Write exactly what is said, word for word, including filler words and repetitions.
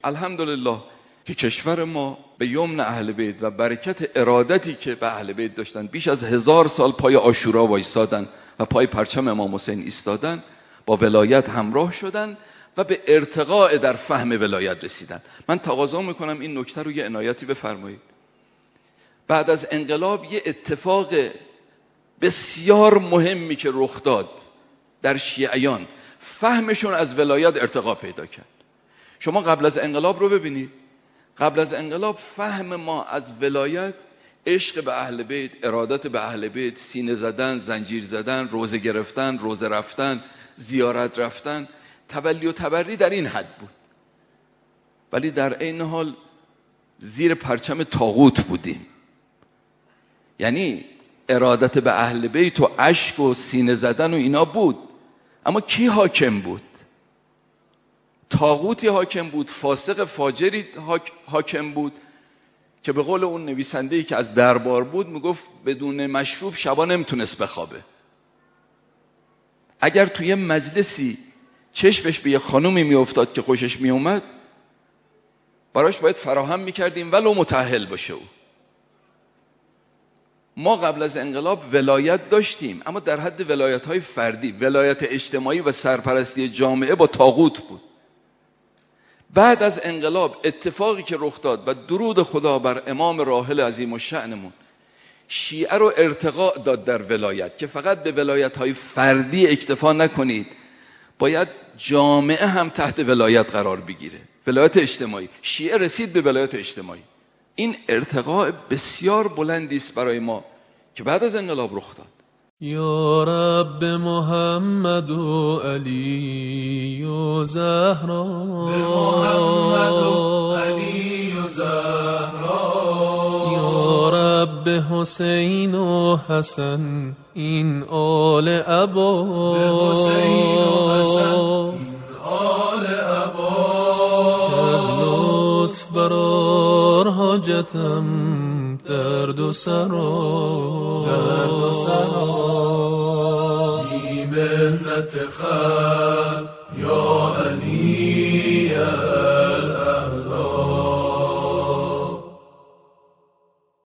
الحمدلله که کشور ما به یمن اهل بیت و برکت ارادتی که به اهل بیت داشتن بیش از هزار سال پای عاشورا وایسادن و پای پرچم امام حسین ایستادن، با ولایت همراه شدن و به ارتقاء در فهم ولایت رسیدن. من تقاضا میکنم این نکته رو یه عنایتی بفرمایید. بعد از انقلاب یه اتفاق بسیار مهمی که رخ داد در شیعیان، فهمشون از ولایت ارتقا پیدا کرد. شما قبل از انقلاب رو ببینید. قبل از انقلاب فهم ما از ولایت عشق به اهل بیت، ارادت به اهل بیت، سینه زدن، زنجیر زدن، روزه گرفتن، روزه رفتن، زیارت رفتن، تولی و تبری در این حد بود. ولی در عین حال زیر پرچم طاغوت بودیم. یعنی ارادت به اهل بیت و اشک و سینه زدن و اینا بود، اما کی حاکم بود؟ طاغوتی حاکم بود، فاسق فاجری حاکم بود که به قول اون نویسنده‌ای که از دربار بود میگفت بدون مشروب شبا نمیتونست بخوابه. اگر توی مجلسی چشمش به یه خانومی میافتاد که خوشش میومد، براش باید فراهم میکردیم ولو متأهل باشه او. ما قبل از انقلاب ولایت داشتیم، اما در حد ولایت‌های فردی. ولایت اجتماعی و سرپرستی جامعه با طاغوت بود. بعد از انقلاب اتفاقی که رخ داد و درود خدا بر امام راحل عظیم الشأنمون، شیعه رو ارتقاء داد در ولایت که فقط به ولایت‌های فردی اکتفا نکنید، باید جامعه هم تحت ولایت قرار بگیره. ولایت اجتماعی، شیعه رسید به ولایت اجتماعی. این ارتقاء بسیار بلندی است برای ما که بعد از انقلاب رخ داد. یا رب محمد و علی و زهرا، به محمد و علی و زهرا، یا رب حسین و حسن این آل ابا، به حسین و حسن این آل ابا، که از لطف برار حاجتم درد و سرا، درد و سرا، بی منت خلق یا علی